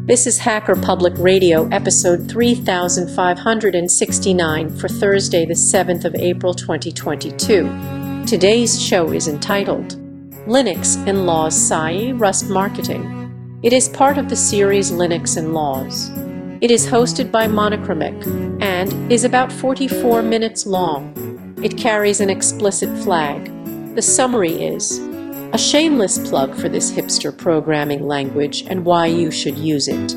This is Hacker Public Radio, episode 3569 for Thursday, the 7th of April, 2022. Today's show is entitled Linux and Laws SAI Rust Marketing. It is part of the series Linux and Laws. It is hosted by Monochromic and is about 44 minutes long. It carries an explicit flag. The summary is a shameless plug for this hipster programming language and why you should use it.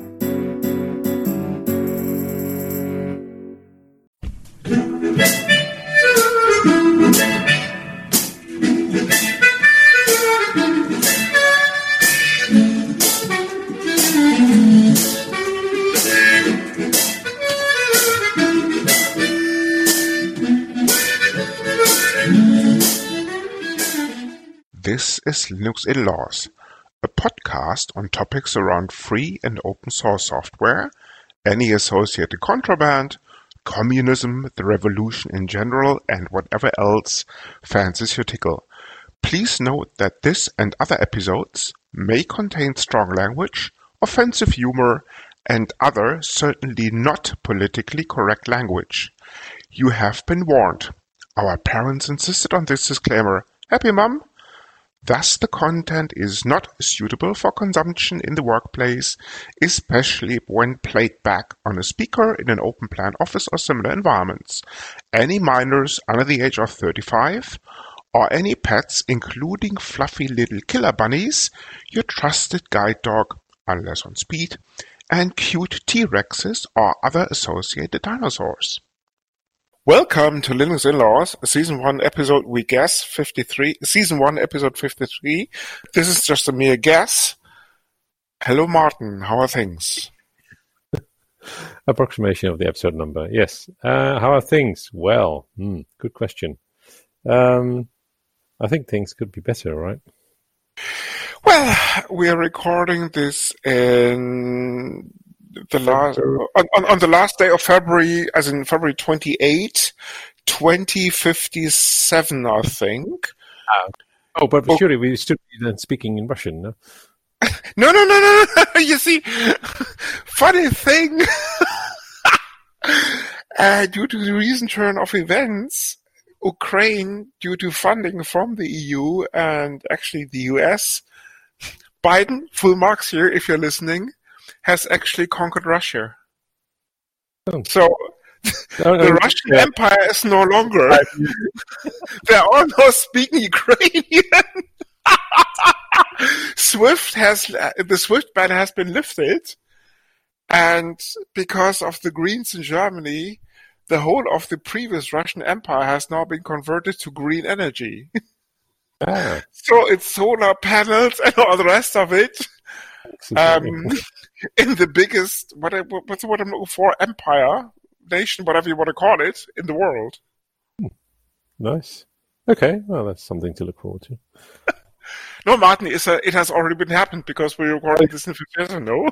This is Linux in Laws, a podcast on topics around free and open source software, any associated contraband, communism, the revolution in general, and whatever else fancies your tickle. Please note that this and other episodes may contain strong language, offensive humor, and other certainly not politically correct language. You have been warned. Our parents insisted on this disclaimer. Happy, Mum? Thus, the content is not suitable for consumption in the workplace, especially when played back on a speaker in an open plan office or similar environments. Any minors under the age of 35, or any pets, including fluffy little killer bunnies, your trusted guide dog, unless on speed, and cute T-Rexes or other associated dinosaurs. Welcome to Linux in Laws, Season 1, Episode, we guess, 53. Season 1, Episode 53. This is just a mere guess. Hello, Martin. How are things? Approximation of the episode number, yes. How are things? Well, good question. I think things could be better, right? Well, we are recording this in the last on the last day of February, as in February 28, 2057, I think. But surely we should be then speaking in Russian, no? No. You see, funny thing. Due to the recent turn of events, Ukraine, due to funding from the EU and actually the US, Biden, full marks here if you're listening, has actually conquered Russia. Oh. So the Russian Empire is no longer. They're all now speaking Ukrainian. The SWIFT ban has been lifted, and because of the Greens in Germany, the whole of the previous Russian Empire has now been converted to green energy. So it's solar panels and all the rest of it. In the biggest, what's the word I'm looking for? Empire, nation, whatever you want to call it, in the world. Nice. Okay, well, that's something to look forward to. No, Martin, it has already been happened because we're recording this in 50 years, no?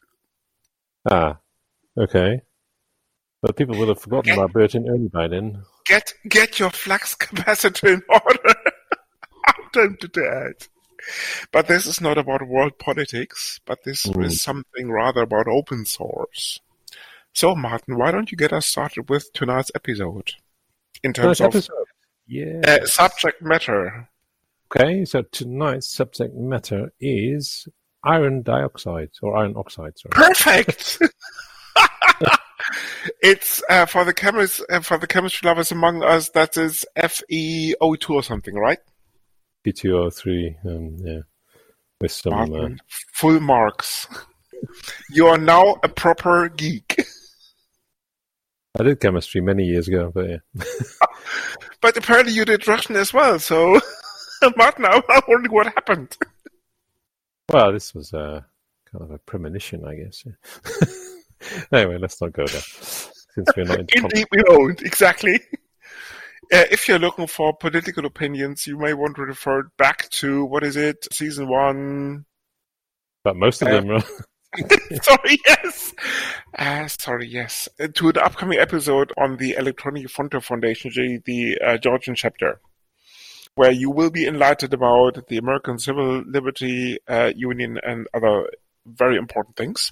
Okay. But people will have forgotten about Burton early by then. Get your flux capacitor in order. I'm tempted to add. But this is not about world politics, but this is something rather about open source. So, Martin, why don't you get us started with tonight's episode? In terms of subject matter. Okay, so tonight's subject matter is iron dioxide, or iron oxide, sorry. Perfect! It's for the chemistry lovers among us, that is FeO2 or something, right? P2O3, with some... Martin, full marks. You are now a proper geek. I did chemistry many years ago, but yeah. But apparently you did Russian as well, so... Martin, I wonder what happened. Well, this was kind of a premonition, I guess. Yeah. Anyway, let's not go there. Since we're not Indeed, we won't, exactly. If you're looking for political opinions, you may want to refer back to, what is it, Season 1? But most of them, right? Sorry, yes. To the upcoming episode on the Electronic Frontier Foundation, the Georgian chapter, where you will be enlightened about the American Civil Liberty Union and other very important things.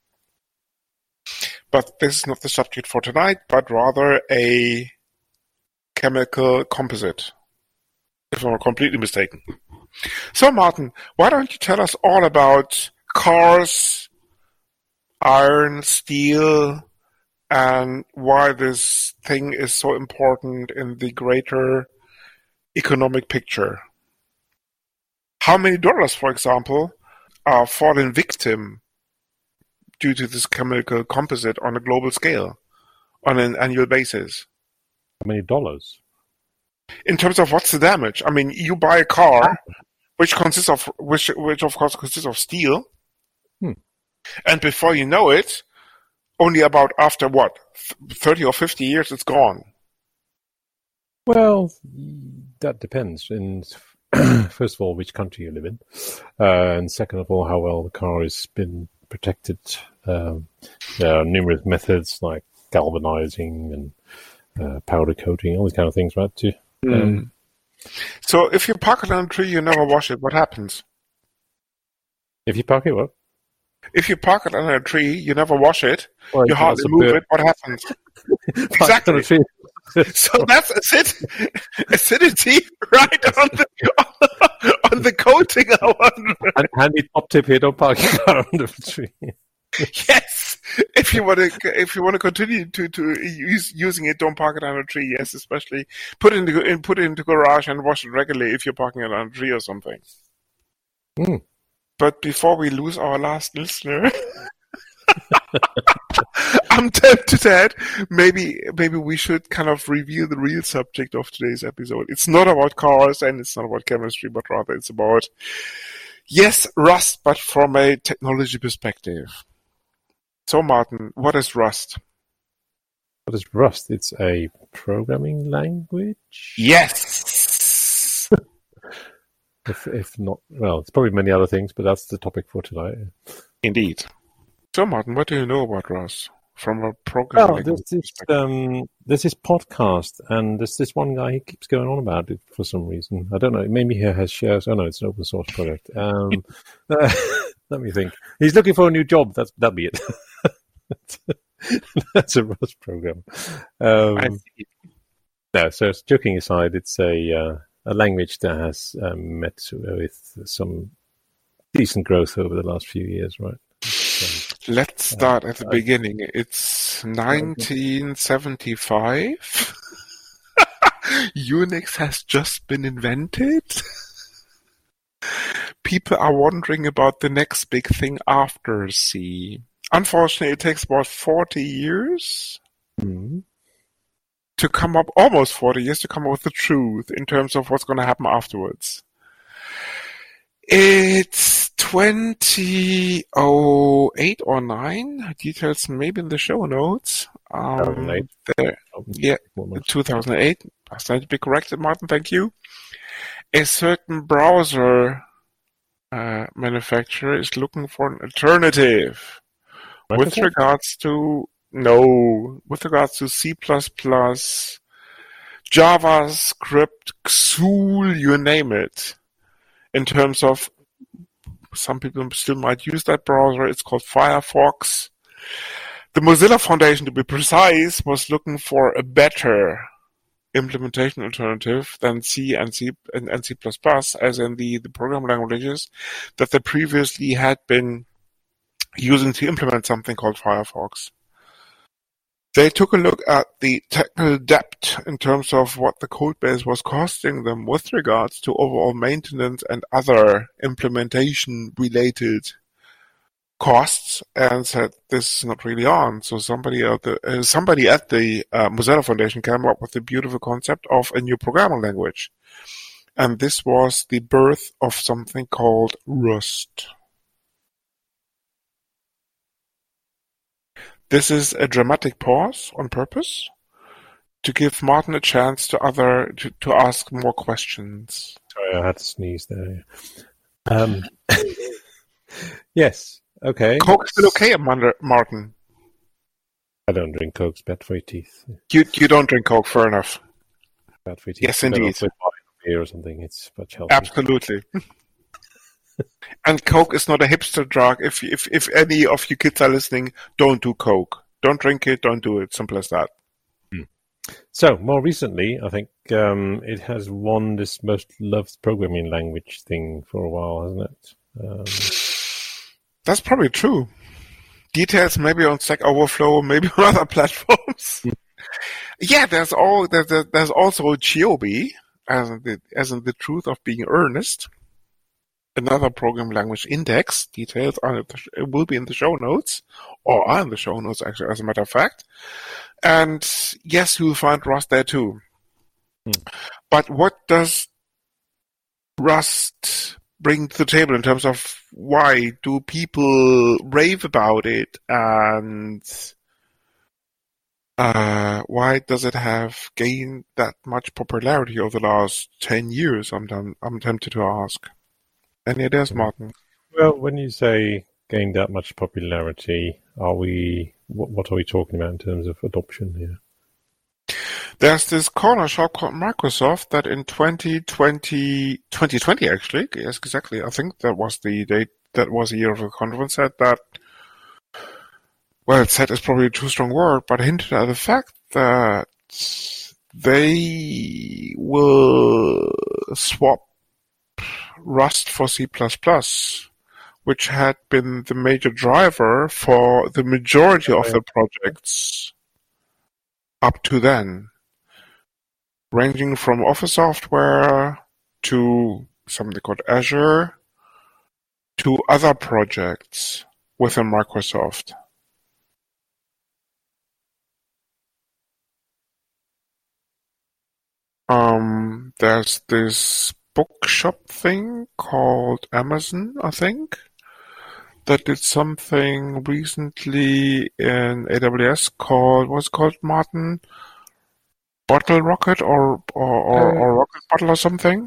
But this is not the subject for tonight, but rather a chemical composite, if I'm not completely mistaken. So, Martin, why don't you tell us all about cars, iron, steel, and why this thing is so important in the greater economic picture? How many dollars, for example, are fallen victim due to this chemical composite on a global scale, on an annual basis? How many dollars? In terms of what's the damage? I mean, you buy a car, which of course consists of steel, and before you know it, only about after 30 or 50 years, it's gone. Well, that depends. First of all, which country you live in, and second of all, how well the car has been protected. There are numerous methods like galvanizing and powder coating, all these kind of things, right? So if you park it on a tree, you never wash it, what happens? If you park it, what? If you park it on a tree, you never wash it, well, you hardly move it, what happens? Exactly. So that's acidity right on the coating. Handy top tip here: don't park your car under the tree. Yes, if you want to continue to using it, don't park it on a tree. Yes, especially put it into garage and wash it regularly if you're parking it on a tree or something. But before we lose our last listener, I'm tempted to add, maybe we should kind of reveal the real subject of today's episode. It's not about cars and it's not about chemistry, but rather it's about, yes, Rust, but from a technology perspective. So, Martin, what is Rust? What is Rust? It's a programming language? Yes! If not, well, it's probably many other things, but that's the topic for tonight. Indeed. So, Martin, what do you know about Rust from a programming language perspective? There's this podcast, and there's this one guy, he keeps going on about it for some reason. I don't know, maybe he has shares. Oh, no, it's an open source project. Let me think. He's looking for a new job. That'll be it. That's a Rust program. No, so joking aside, it's a language that has met with some decent growth over the last few years, right? So, let's start at the beginning. It's 1975. Unix has just been invented. People are wondering about the next big thing after C. Unfortunately, it takes about 40 years to come up, almost 40 years to come up with the truth in terms of what's going to happen afterwards. It's 2008 or 9. Details maybe in the show notes. 2008. I stand to be corrected, Martin. Thank you. A certain browser manufacturer is looking for an alternative with regards to C++, JavaScript, XUL, you name it. In terms of, some people still might use that browser. It's called Firefox. The Mozilla Foundation, to be precise, was looking for a better implementation alternative than C and C++, as in the program languages that they previously had been using to implement something called Firefox. They took a look at the technical debt in terms of what the code base was costing them with regards to overall maintenance and other implementation-related costs, and said this is not really on. So somebody at the Mozilla Foundation came up with the beautiful concept of a new programming language, and this was the birth of something called Rust. This is a dramatic pause on purpose to give Martin a chance to ask more questions. Sorry, I had to sneeze there. Yes. Okay. Coke still okay, Martin? I don't drink Coke. It's bad for your teeth. You don't drink Coke, fair enough. Bad for your teeth. Yes, indeed. Beer or something. It's much healthier. Absolutely. And Coke is not a hipster drug. If any of you kids are listening, don't do Coke. Don't drink it. Don't do it. Simple as that. So, more recently, I think it has won this most loved programming language thing for a while, hasn't it? That's probably true. Details maybe on Stack Overflow, maybe on other platforms. Yeah, there's also Chiobi, as in the truth of being earnest. Another programming language index. Details it will be in the show notes, or are in the show notes actually, as a matter of fact. And yes, you will find Rust there too. But what does Rust bring to the table in terms of why do people rave about it, and why does it have gained that much popularity over the last 10 years? I'm tempted to ask. Any ideas, Martin? Well, when you say gained that much popularity, what are we talking about in terms of adoption here? There's this corner shop called Microsoft that in 2020 actually, yes, exactly. I think that was the date, that was the year of the conference, said that, well, said is probably a too strong word, but hinted at the fact that they will swap Rust for C++, which had been the major driver for the majority of the projects up to then, ranging from Office software to something called Azure to other projects within Microsoft. There's this bookshop thing called Amazon, I think, that did something recently in AWS called, what's it called, Martin? Bottle Rocket or Rocket Bottle or something?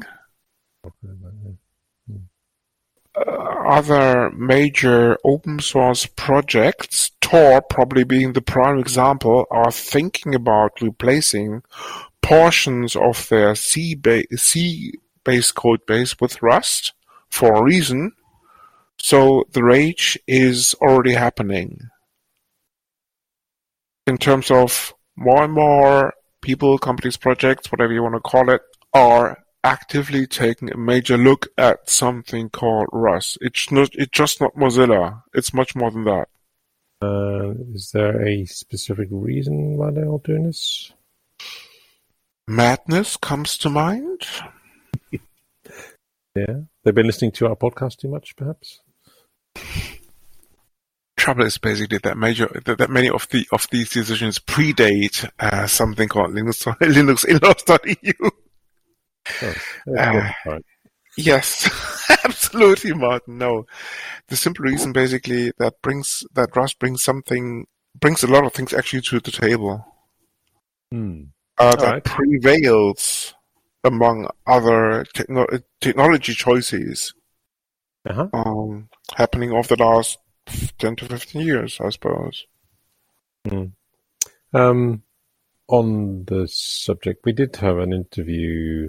Other major open source projects, Tor probably being the prime example, are thinking about replacing portions of their C-based code base with Rust for a reason. So the rage is already happening. In terms of more and more people, companies, projects, whatever you want to call it, are actively taking a major look at something called Rust. It's just not Mozilla. It's much more than that. Is there a specific reason why they're all doing this? Madness comes to mind. Yeah, they've been listening to our podcast too much, perhaps. Trouble is basically that many of these decisions predate something called linuxinlaws.eu. Yes, absolutely, Martin. No, the simple reason basically that Rust brings a lot of things actually to the table. That prevails among other technology choices happening over the last 10 to 15 years, I suppose. On the subject, we did have an interview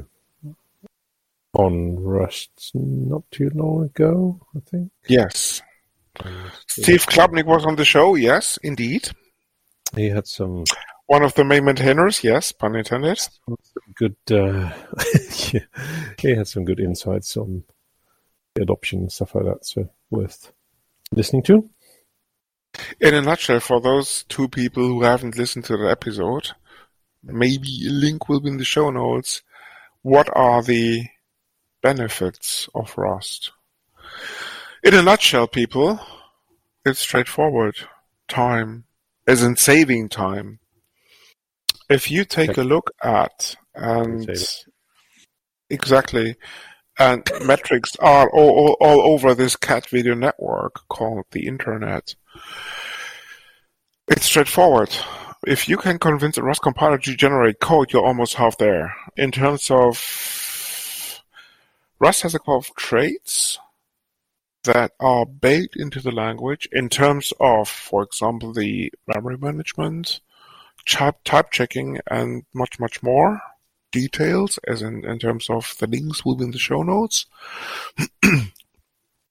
on Rust not too long ago, I think. Yes. Steve Klubnik was on the show, yes, indeed. He had some... One of the main maintainers, yes, pun intended. Good, yeah, he had some good insights on the adoption and stuff like that, so worth listening to. In a nutshell, for those two people who haven't listened to the episode, maybe a link will be in the show notes. What are the benefits of Rust? In a nutshell, people, it's straightforward. Time, as in saving time. If you take a look at, and exactly, and metrics are all over this cat video network called the internet, it's straightforward. If you can convince a Rust compiler to generate code, you're almost half there. In terms of, Rust has a couple of traits that are baked into the language in terms of, for example, the memory management, type checking, and much, much more details, as in terms of the links will be in the show notes.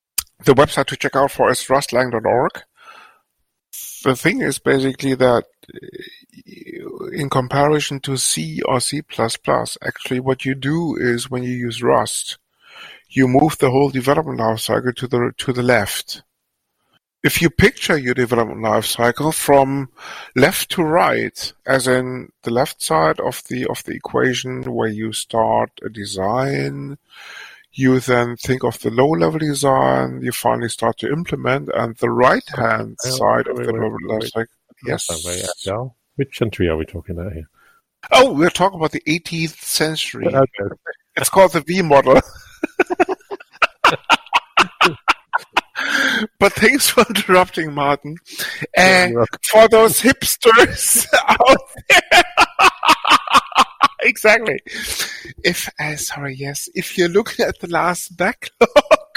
The website to check out for is rustlang.org. The thing is basically that in comparison to C or C++, actually what you do is when you use Rust, you move the whole development lifecycle to the left. If you picture your development lifecycle from left to right, as in the left side of the equation where you start a design, you then think of the low-level design, you finally start to implement, and the right-hand side of the development lifecycle. Yes. Yeah. Which century are we talking about here? Oh, we're talking about the 18th century. Okay. It's called the V model. But thanks for interrupting, Martin. For those hipsters out there. Exactly. If you're looking at the last backlog,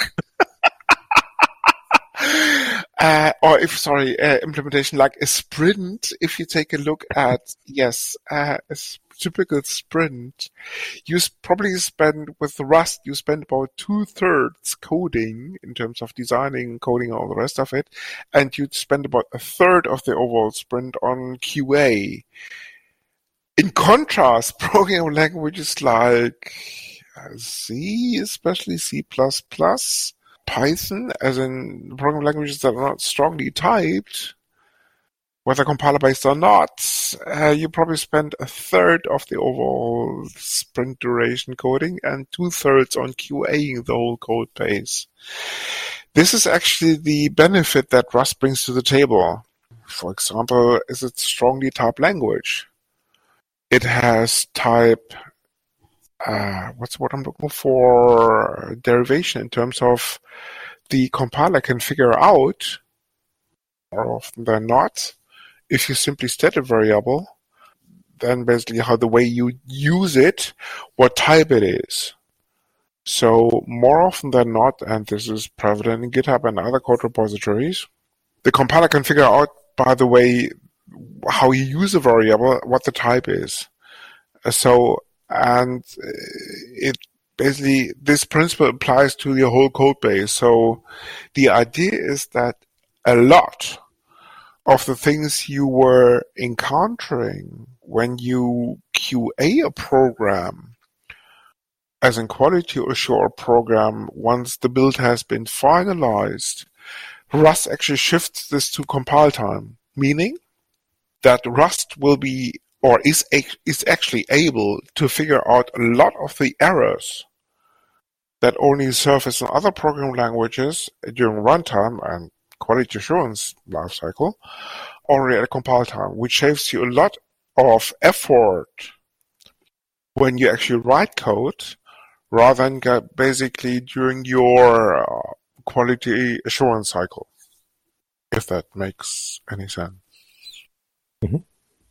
implementation like a sprint, if you take a look at, a typical sprint, you probably spend, with Rust, you spend about 2/3 coding in terms of designing, coding, all the rest of it, and you'd spend about 1/3 of the overall sprint on QA. In contrast, programming languages like C, especially C++, Python, as in programming languages that are not strongly typed, whether compiler-based or not, you probably spend 1/3 of the overall sprint duration coding and 2/3 on QAing the whole code base. This is actually the benefit that Rust brings to the table. For example, is it strongly typed language? It has type, what's what I'm looking for, derivation in terms of the compiler can figure out, more often than not, if you simply state a variable, then basically how the way you use it, what type it is. So more often than not, and this is prevalent in GitHub and other code repositories, the compiler can figure out, by the way, how you use a variable, what the type is. It basically, this principle applies to your whole code base. So the idea is that a lot of the things you were encountering when you QA a program, as in quality assure program, once the build has been finalized, Rust actually shifts this to compile time, meaning that Rust will be, or is actually able to figure out a lot of the errors that only surface in other programming languages during runtime and quality assurance lifecycle, already at compile time, which saves you a lot of effort when you actually write code, rather than basically during your quality assurance cycle, if that makes any sense. Mm-hmm.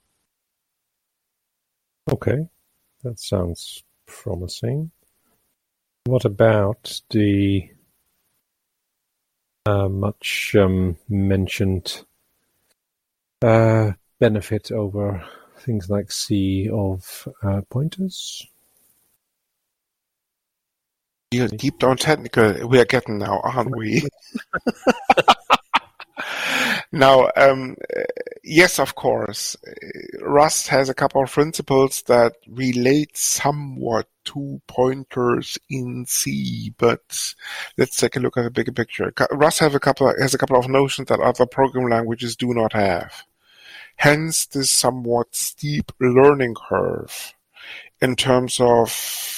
Okay, that sounds promising. What about the much mentioned benefit over things like C of pointers? You're deep down technical we are getting now, aren't we? Now, yes, of course. Rust has a couple of principles that relate somewhat to pointers in C, but let's take a look at the bigger picture. Rust has a couple of notions that other programming languages do not have. Hence, this somewhat steep learning curve in terms of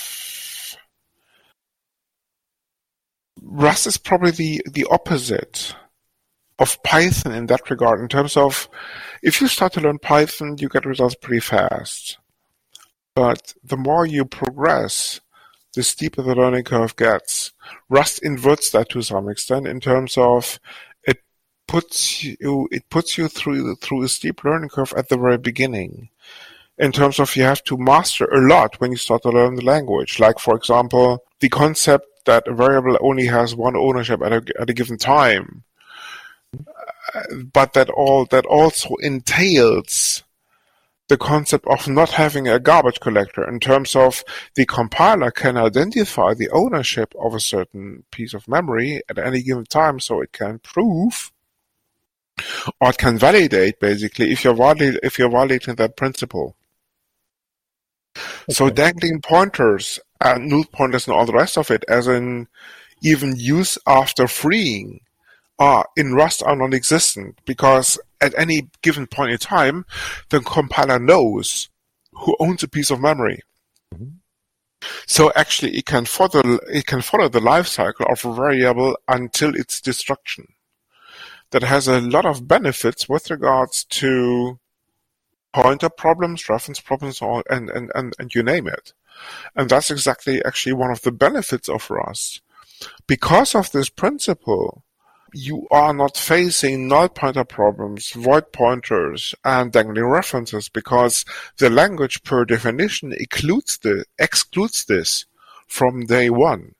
Rust is probably the opposite of Python in that regard, in terms of if you start to learn Python, you get results pretty fast. But the more you progress, the steeper the learning curve gets. Rust inverts that to some extent in terms of it puts you through a steep learning curve at the very beginning. In terms of you have to master a lot when you start to learn the language. Like, for example, the concept that a variable only has one ownership at a given time. But that also entails the concept of not having a garbage collector in terms of the compiler can identify the ownership of a certain piece of memory at any given time, so it can prove or it can validate basically if you're validating that principle. Okay. So dangling pointers and null pointers and all the rest of it, as in even use after freeing, in Rust are non-existent, because at any given point in time, the compiler knows who owns a piece of memory. Mm-hmm. So actually, it can follow the life cycle of a variable until its destruction. That has a lot of benefits with regards to pointer problems, reference problems, and you name it. And that's exactly actually one of the benefits of Rust. Because of this principle, you are not facing null pointer problems, void pointers, and dangling references, because the language per definition excludes this from day one.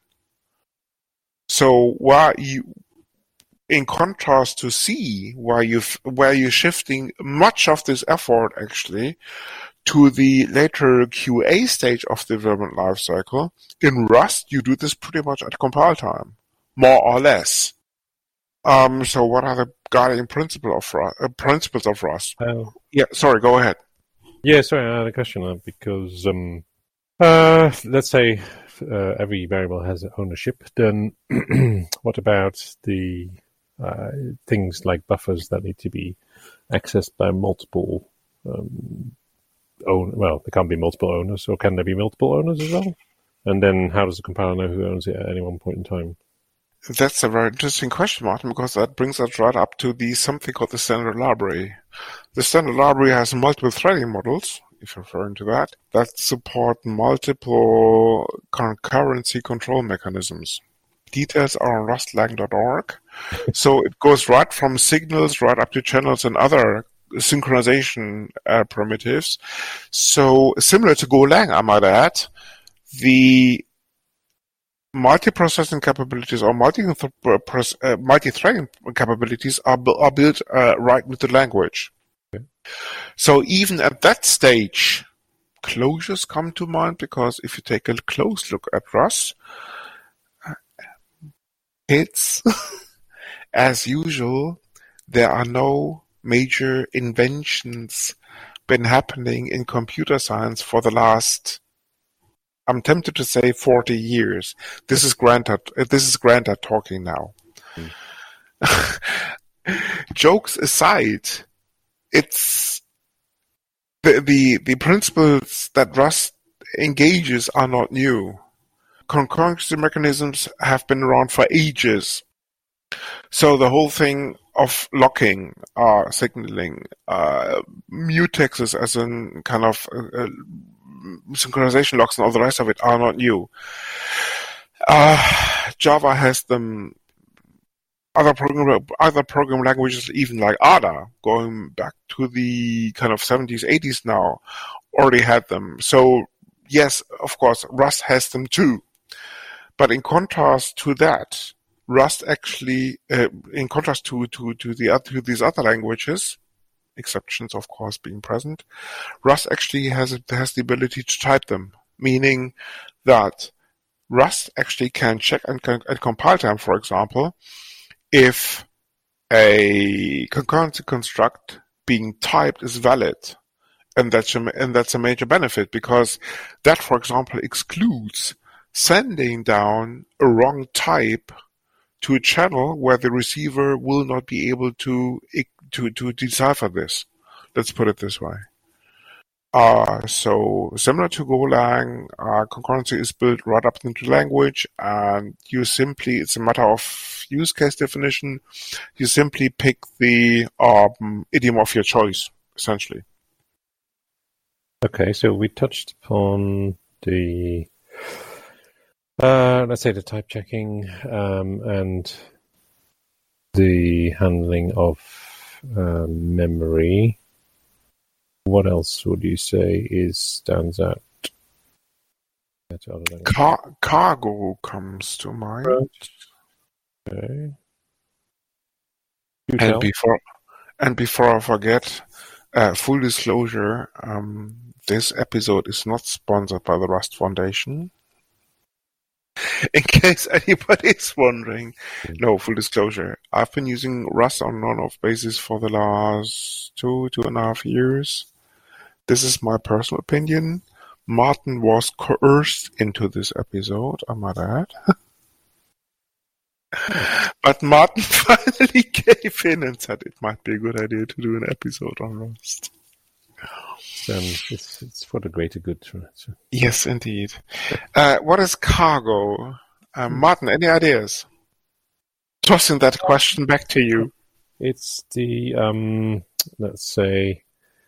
So in contrast to C, where you're shifting much of this effort actually to the later QA stage of the development lifecycle, in Rust you do this pretty much at compile time, more or less. So what are the guiding principles of Rust? Yeah, sorry, go ahead. Yeah, sorry, I had a question because let's say every variable has ownership. Then what about the things like buffers that need to be accessed by multiple well, there can't be multiple owners, or can there be multiple owners as well? And then how does the compiler know who owns it at any one point in time? That's a very interesting question, Martin, because that brings us right up to something called the standard library. The standard library has multiple threading models, if you're referring to that support multiple concurrency control mechanisms. Details are on rustlang.org. So it goes right from signals right up to channels and other synchronization primitives. So similar to Golang, I might add, the multiprocessing capabilities or multi-threading capabilities are built right with the language. Okay. So even at that stage, closures come to mind, because if you take a close look at Rust, it's as usual, there are no major inventions been happening in computer science for the last, I'm tempted to say, 40 years. This is Grandad talking now. Jokes aside, it's the principles that Rust engages are not new. Concurrency mechanisms have been around for ages. So the whole thing of locking, signaling, mutexes as in kind of synchronization locks and all the rest of it are not new. Java has them. Other program languages, even like Ada, going back to the kind of 70s, 80s now, already had them. So yes, of course, Rust has them too. But in contrast to that, Rust actually, in contrast to these other languages, exceptions of course being present, Rust actually has the ability to type them, meaning that Rust actually can check at compile time, for example, if a concurrency construct being typed is valid. And that's a major benefit, because that, for example, excludes sending down a wrong type to a channel where the receiver will not be able to decipher this. Let's put it this way. So similar to Golang, concurrency is built right up into the language, and it's a matter of use case definition. You simply pick the idiom of your choice, essentially. Okay, so we touched upon the let's say the type checking and the handling of memory. What else would you say stands out? Cargo comes to mind. Okay. And before I forget, Full disclosure, this episode is not sponsored by the Rust Foundation. In case anybody is wondering, no, full disclosure, I've been using Rust on an on-off basis for the last 2.5 years. This is my personal opinion. Martin was coerced into this episode, I might add. But Martin finally gave in and said it might be a good idea to do an episode on Rust. It's for the greater good. Right? Yes, indeed. What is cargo? Martin, any ideas? Tossing that question back to you. It's the let's say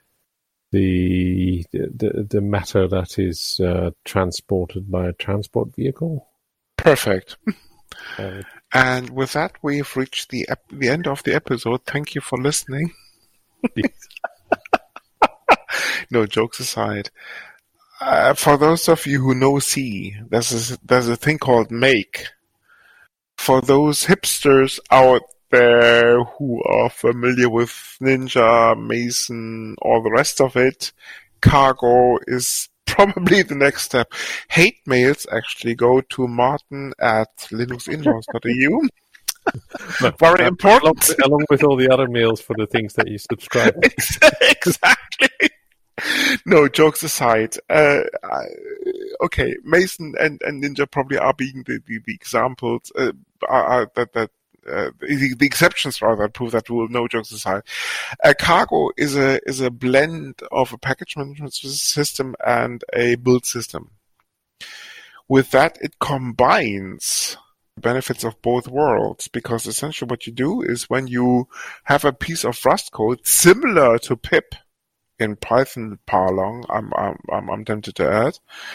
the matter that is transported by a transport vehicle. Perfect. And with that, we've reached the end of the episode. Thank you for listening. No, jokes aside. For those of you who know C, there's a thing called make. For those hipsters out there who are familiar with Ninja, Mason, all the rest of it, cargo is probably the next step. Hate mails actually go to martin@linuxinlaws.eu. Very important. Along with all the other mails for the things that you subscribe. Exactly. No, jokes aside. Okay, Mason and Ninja probably are being the examples the exceptions rather prove that rule. No, jokes aside. Cargo is a blend of a package management system and a build system. With that, it combines benefits of both worlds, because essentially what you do is when you have a piece of Rust code similar to pip in Python parlance, I'm tempted to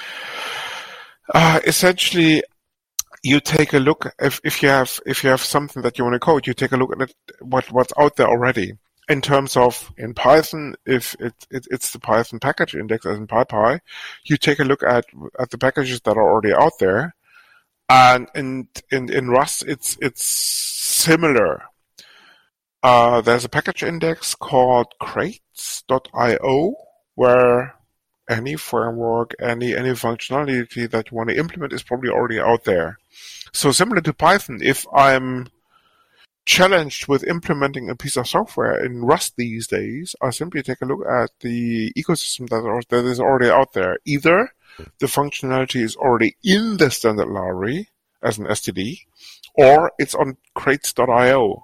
add. Essentially, you take a look if you have something that you want to code, you take a look at what's out there already. In terms of in Python, if it's the Python package index as in PyPy, you take a look at the packages that are already out there, and in Rust it's similar. There's a package index called crates.io where any framework, any functionality that you want to implement is probably already out there. So similar to Python, if I'm challenged with implementing a piece of software in Rust these days, I simply take a look at the ecosystem that is already out there. Either the functionality is already in the standard library as an STD, or it's on crates.io.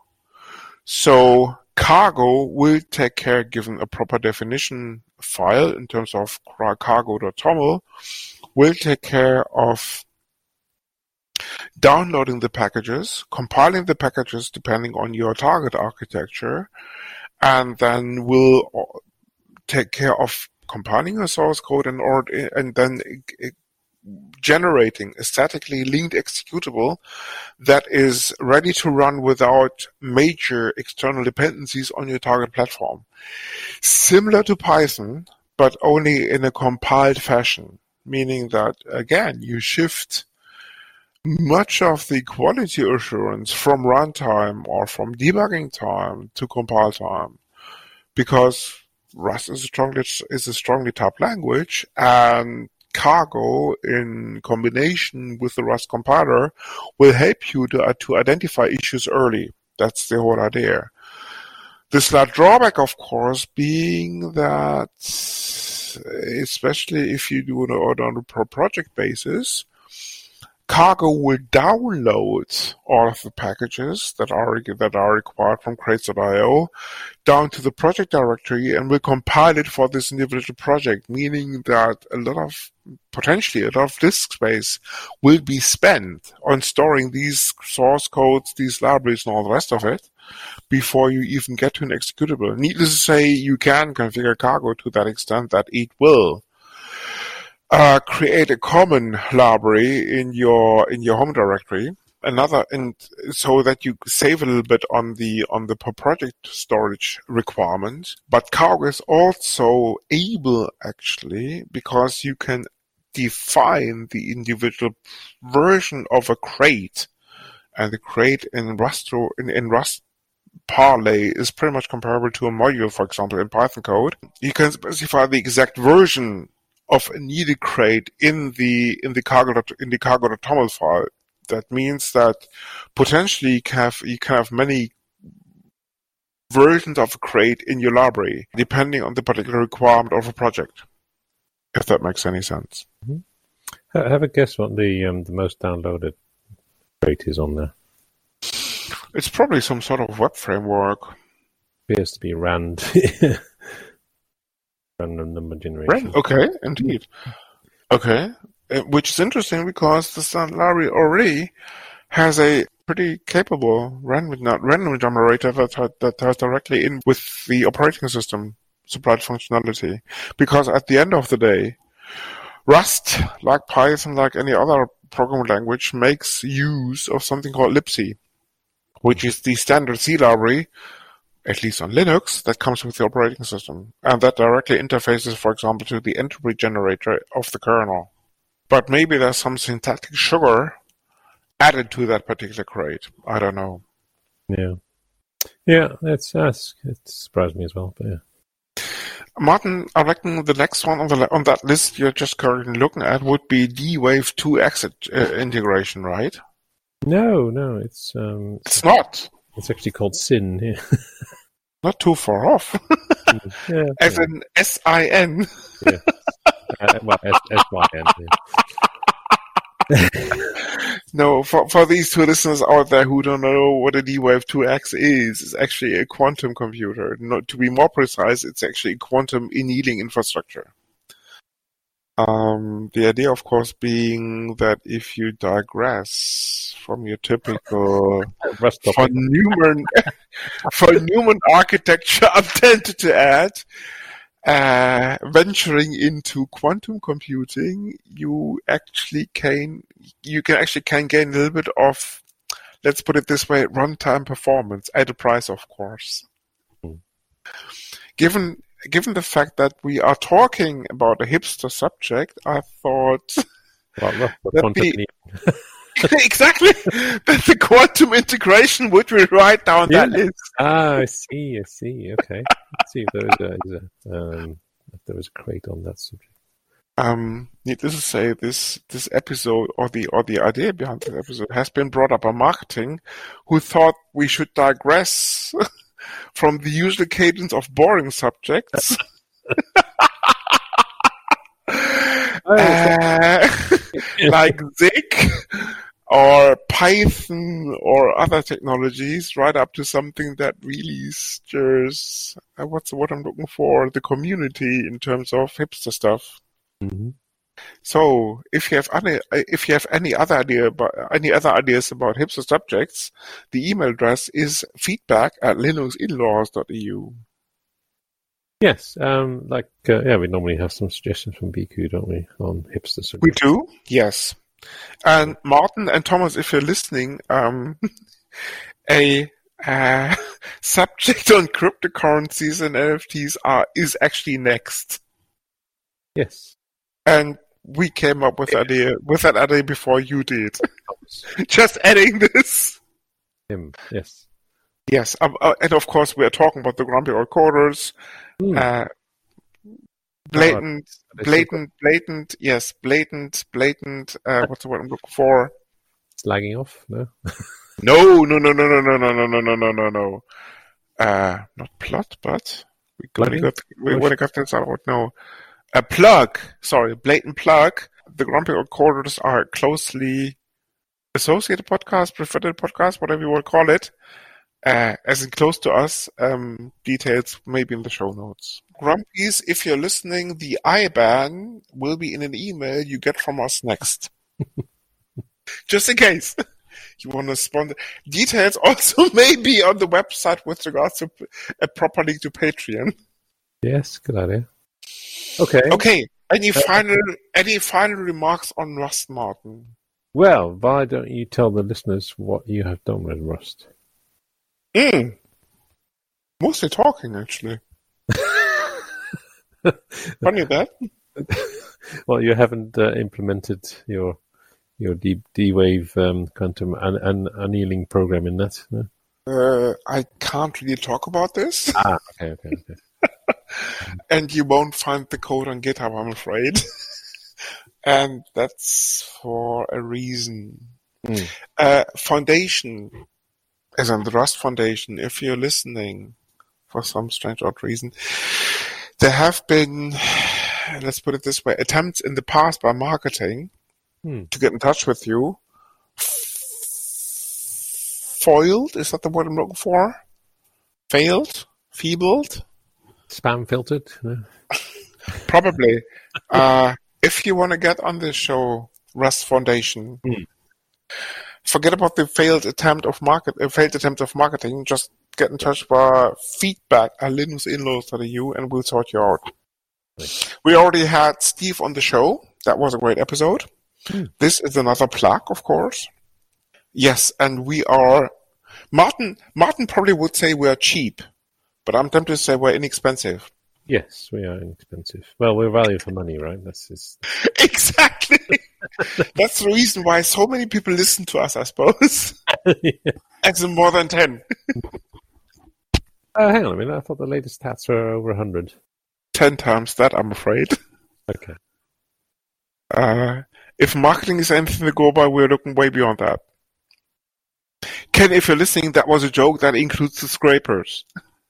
So cargo will take care, given a proper definition file in terms of cargo.toml, will take care of downloading the packages, compiling the packages depending on your target architecture, and then will take care of compiling a source code and then generating a statically linked executable that is ready to run without major external dependencies on your target platform. Similar to Python, but only in a compiled fashion, meaning that, again, you shift much of the quality assurance from runtime or from debugging time to compile time, because Rust is a strongly typed language, and cargo in combination with the Rust compiler will help you to identify issues early. That's the whole idea. The slight drawback, of course, being that, especially if you do it on a per project basis, cargo will download all of the packages that are required from crates.io down to the project directory and will compile it for this individual project, meaning that potentially a lot of disk space will be spent on storing these source codes, these libraries, and all the rest of it before you even get to an executable. Needless to say, you can configure cargo to that extent that it will create a common library in your home directory, and so that you save a little bit on the per project storage requirement. But cargo is also able, actually, because you can define the individual version of a crate, and the crate in Rust parlay is pretty much comparable to a module, for example, in Python code. You can specify the exact version of a needed crate in the cargo.toml file. That means that potentially you can have many versions of a crate in your library, depending on the particular requirement of a project. If that makes any sense. Mm-hmm. Have a guess what the most downloaded crate is on there. It's probably some sort of web framework. Appears to be RAND. Random number generation. RAND? Okay, indeed. Okay, which is interesting because the standard library already has a pretty capable random generator that ties directly in with the operating system supplied functionality. Because at the end of the day, Rust, like Python, like any other programming language, makes use of something called libc, which is the standard C library, at least on Linux, that comes with the operating system. And that directly interfaces, for example, to the entropy generator of the kernel. But maybe there's some syntactic sugar added to that particular crate. I don't know. Yeah, it surprised me as well, but yeah. Martin, I reckon the next one on that list you're just currently looking at would be D-Wave 2X integration, right? No, it's not. It's actually called SYN. Yeah. Not too far off. Yeah, As in S-I-N. Yeah. Well, S-Y-N. Yeah. No, for these two listeners out there who don't know what a D-Wave 2X is, it's actually a quantum computer. To be more precise, it's actually a quantum annealing infrastructure. The idea, of course, being that if you digress from your typical von Neumann architecture, I'm tempted to add, venturing into quantum computing, you can actually gain a little bit of, let's put it this way, runtime performance at a price, of course. Given the fact that we are talking about a hipster subject, I thought exactly that the quantum integration would be right down that list. I see. Okay, let's see if there was a crate on that subject. Needless to say, this episode or the idea behind this episode has been brought up by marketing, who thought we should digress from the usual cadence of boring subjects. Like Zig or Python or other technologies, right up to something that really stirs what's the word I'm looking for, the community in terms of hipster stuff. Mm-hmm. So if you have any other ideas about hipster subjects, the email address is feedback@linuxinlaws.eu. Yes, we normally have some suggestions from BQ, don't we, on hipster subjects? We do, yes. And Martin and Thomas, if you're listening, a subject on cryptocurrencies and NFTs is actually next. Yes. And we came up with that idea before you did. Just adding this. Yes. Yes, and of course we are talking about the grumpy old coders. Blatant. What's the word I'm looking for? Slagging off? No. No. Not plot, but we got this out. No. A plug. Sorry, blatant plug. The grumpy old coders are closely associated podcast, preferred podcast, whatever you want to call it. As in close to us, details maybe in the show notes. Grumpies, if you're listening, the IBAN will be in an email you get from us next. Just in case you want to sponsor. Details also may be on the website with regards to a proper link to Patreon. Yes, good idea. Okay. Any final remarks on Rust, Martin? Well, why don't you tell the listeners what you have done with Rust? Mostly talking, actually. Funny that. Well, you haven't implemented your D-Wave quantum annealing program in that, no? I can't really talk about this, Okay. and you won't find the code on GitHub, I'm afraid. And that's for a reason. Foundation, as in the Rust Foundation, if you're listening for some strange odd reason, there have been, let's put it this way, attempts in the past by marketing to get in touch with you. Foiled, is that the word I'm looking for? Failed? Feebled? Spam filtered? No. Probably. If you want to get on this show, Rust Foundation, forget about the failed attempt of marketing. Just get in touch via feedback@linuxinlaws.eu and we'll sort you out. Right. We already had Steve on the show. That was a great episode. This is another plug, of course. Yes, and we are... Martin probably would say we are cheap, but I'm tempted to say we're inexpensive. Yes, we are inexpensive. Well, we're value for money, right? That's just... Exactly! That's the reason why so many people listen to us, I suppose. As in more than 10. Hang on a minute. I thought the latest stats were over 100. 10 times that, I'm afraid. Okay. If marketing is anything to go by, we're looking way beyond that. Ken, if you're listening, that was a joke. That includes the scrapers.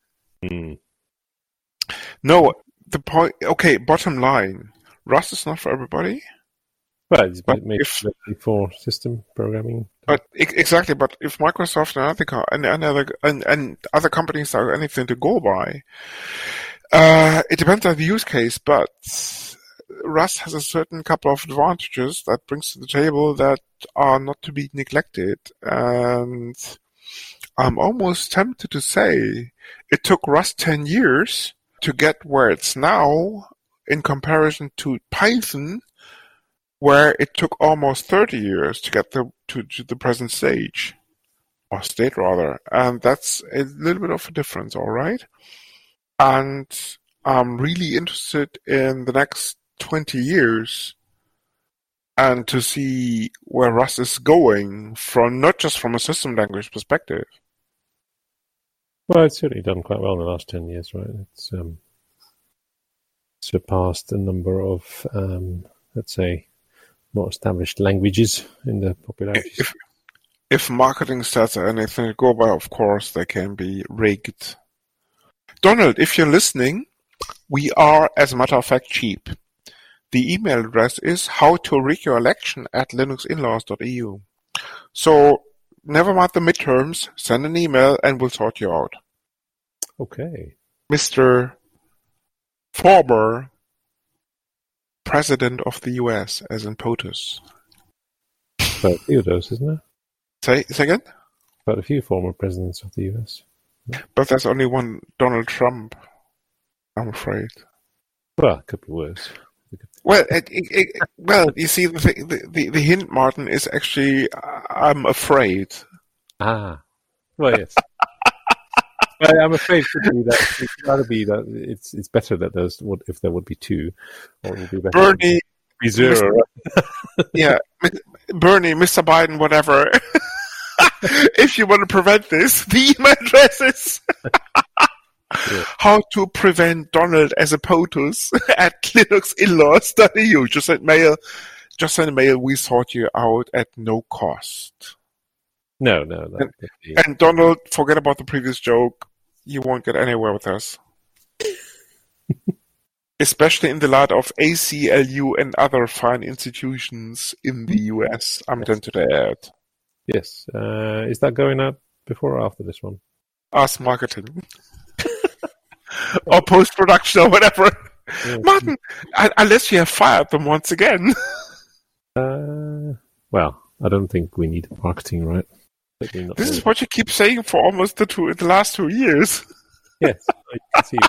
No, the point... Okay, bottom line. Rust is not for everybody. Well, it's maybe for system programming. But exactly, but if Microsoft and other companies are anything to go by, it depends on the use case, but Rust has a certain couple of advantages that brings to the table that are not to be neglected. And I'm almost tempted to say it took Rust 10 years to get where it's now in comparison to Python, where it took almost 30 years to get to the present stage, or state rather. And that's a little bit of a difference, all right? And I'm really interested in the next 20 years and to see where Rust is going, from not just from a system language perspective. Well, it's certainly done quite well in the last 10 years, right? It's surpassed a number of, let's say, more established languages in the popularity. If marketing stats are anything to go by, of course, they can be rigged. Donald, if you're listening, we are, as a matter of fact, cheap. The email address is howtorig@linuxinlaws.eu. So, never mind the midterms, send an email and we'll sort you out. Okay. Mr. Former President of the US, as in POTUS. Quite a few of those, isn't there? Say again? Quite a few former presidents of the US. But there's only one Donald Trump, I'm afraid. Well, it could be worse. Well, well, you see, the hint, Martin, is actually, I'm afraid. Well, yes. Well, I'm afraid it's got to be that it's better that if there would be two, or it would be better. Bernie, be zero. Yeah, Bernie, Mr. Biden, whatever. If you want to prevent this, the email address is how to prevent Donald as a POTUS @linuxinlaws.eu. Just send mail. We sort you out at no cost. No. And Donald, forget about the previous joke. You won't get anywhere with us. Especially in the light of ACLU and other fine institutions in the US, I'm tempted to add. Yes. Is that going out before or after this one? Us marketing. Or post-production or whatever. Yes. Martin, unless you have fired them once again. Well, I don't think we need marketing, right? This is what you keep saying for almost the last 2 years. Yes, I can see.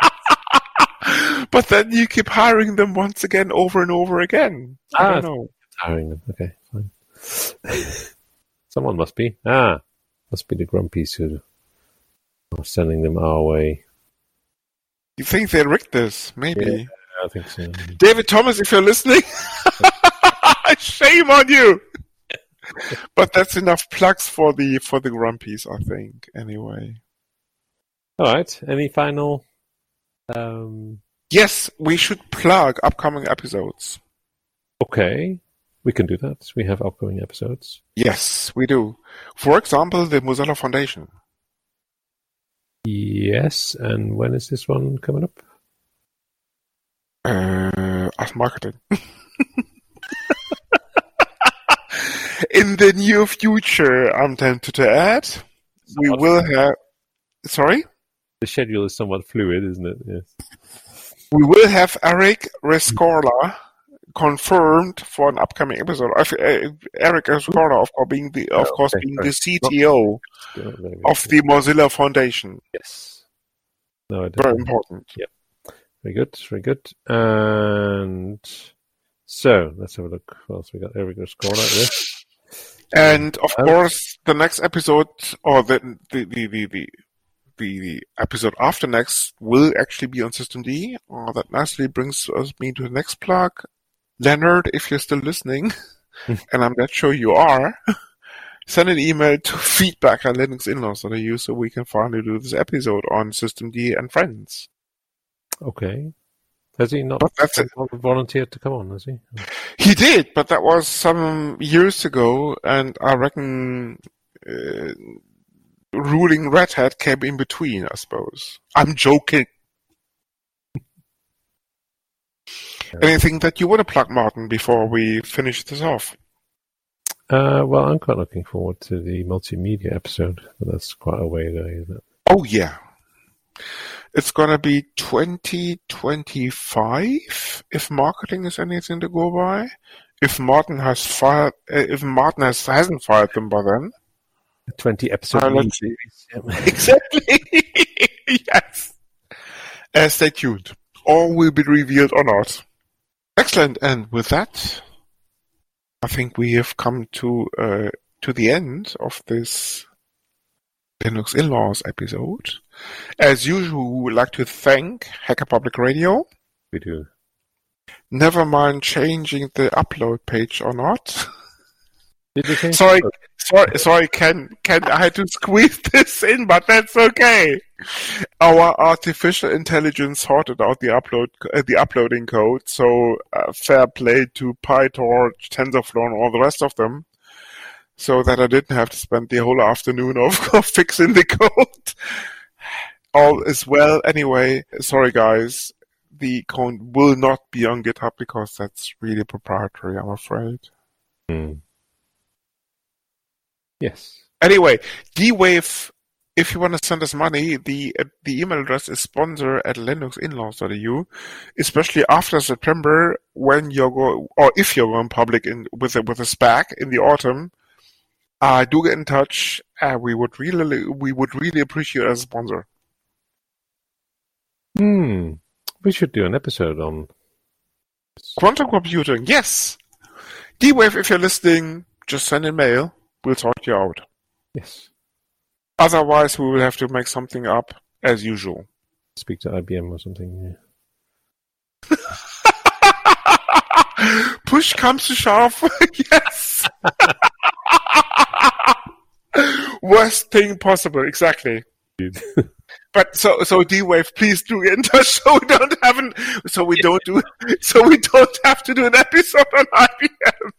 But then you keep hiring them once again, over and over again. I don't know. Hiring them. Okay, fine. Someone must be. Must be the grumpies who are sending them our way. You think they rigged this? Maybe. Yeah, I think so. David Thomas, if you're listening, shame on you. But that's enough plugs for the Grumpies, I think. Anyway. All right. Any final? Yes, we should plug upcoming episodes. Okay, we can do that. We have upcoming episodes. Yes, we do. For example, the Mozilla Foundation. Yes, and when is this one coming up? As marketing. In the near future, I'm tempted to add, we will have... Sorry? The schedule is somewhat fluid, isn't it? Yes. We will have Eric Rescorla confirmed for an upcoming episode. Eric Rescorla, of course, being the CTO of the Mozilla Foundation. Yes. No, very important. Yep. Very good. Very good. And so let's have a look. What else we got? Eric Rescorla. Yes. And of course, the next episode, or the episode after next, will actually be on System D. That nicely brings me to the next plug. Leonard, if you're still listening, and I'm not sure you are, send an email to feedback@linuxinlaws.eu so we can finally do this episode on System D and Friends. Okay. Has he not volunteered to come on, has he? He did, but that was some years ago, and I reckon ruling Red Hat came in between, I suppose. I'm joking. Anything that you want to plug, Martin, before we finish this off? Well, I'm quite looking forward to the multimedia episode, but that's quite a way away, isn't it? Oh, yeah. It's going to be 2025, if marketing is anything to go by. If Martin hasn't fired them by then. 20 episode let's see. Exactly. Yes. Stay tuned. All will be revealed or not. Excellent. And with that, I think we have come to the end of this Linux In-Laws episode. As usual, we would like to thank Hacker Public Radio. We do. Never mind changing the upload page or not. Did you change Sorry, Ken. I had to squeeze this in, but that's okay. Our artificial intelligence sorted out the uploading code, so fair play to PyTorch, TensorFlow, and all the rest of them, so that I didn't have to spend the whole afternoon of fixing the code. All is well. Anyway, sorry guys, the code will not be on GitHub because that's really proprietary, I'm afraid. Yes. Anyway, D-Wave, if you want to send us money, the email address is sponsor@linuxinlaws.eu, especially after September when if you're going public with a SPAC in the autumn. Do get in touch. We would really appreciate as a sponsor. We should do an episode on quantum computing. Yes. D-Wave, if you're listening, just send a mail. We'll sort you out. Yes. Otherwise, we will have to make something up as usual. Speak to IBM or something. Yeah. Push comes to shove. Yes. Worst thing possible. Exactly. But so D-Wave, please do get in touch so we don't have to do an episode on IBM.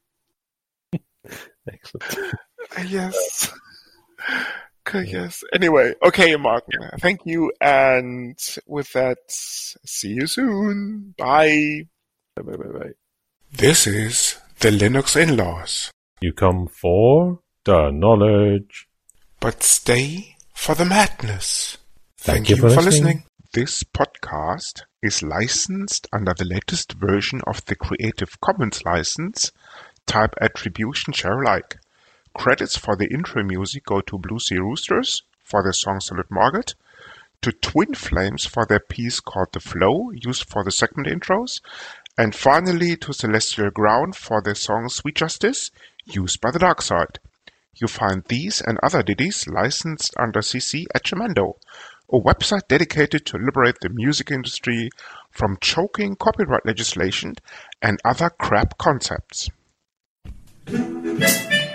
Excellent. Yes. Okay, yes. Anyway, okay, Martin. Thank you, and with that, see you soon. Bye. Bye. This is the Linux In-Laws. You come for the knowledge, but stay for the madness. Thank you for listening. This podcast is licensed under the latest version of the Creative Commons license, type Attribution Share Alike. Credits for the intro music go to Blue Sea Roosters for their song Solid Market, to Twin Flames for their piece called The Flow, used for the segment intros, and finally to Celestial Ground for their song Sweet Justice, used by the Dark Side. You find these and other ditties licensed under CC at Jamendo, a website dedicated to liberate the music industry from choking copyright legislation and other crap concepts.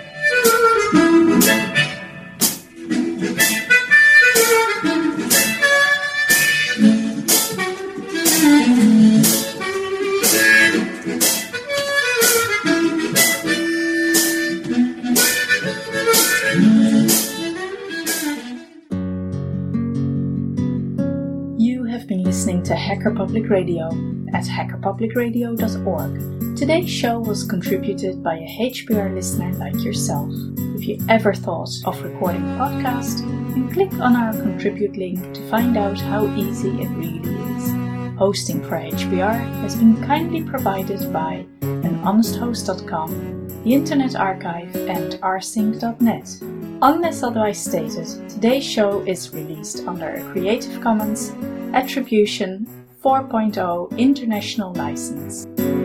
listening to Hacker Public Radio at hackerpublicradio.org. Today's show was contributed by a HPR listener like yourself. If you ever thought of recording a podcast, then click on our contribute link to find out how easy it really is. Hosting for HPR has been kindly provided by anhonesthost.com, the Internet Archive, and rsync.net. Unless otherwise stated, today's show is released under a Creative Commons Attribution 4.0 International License.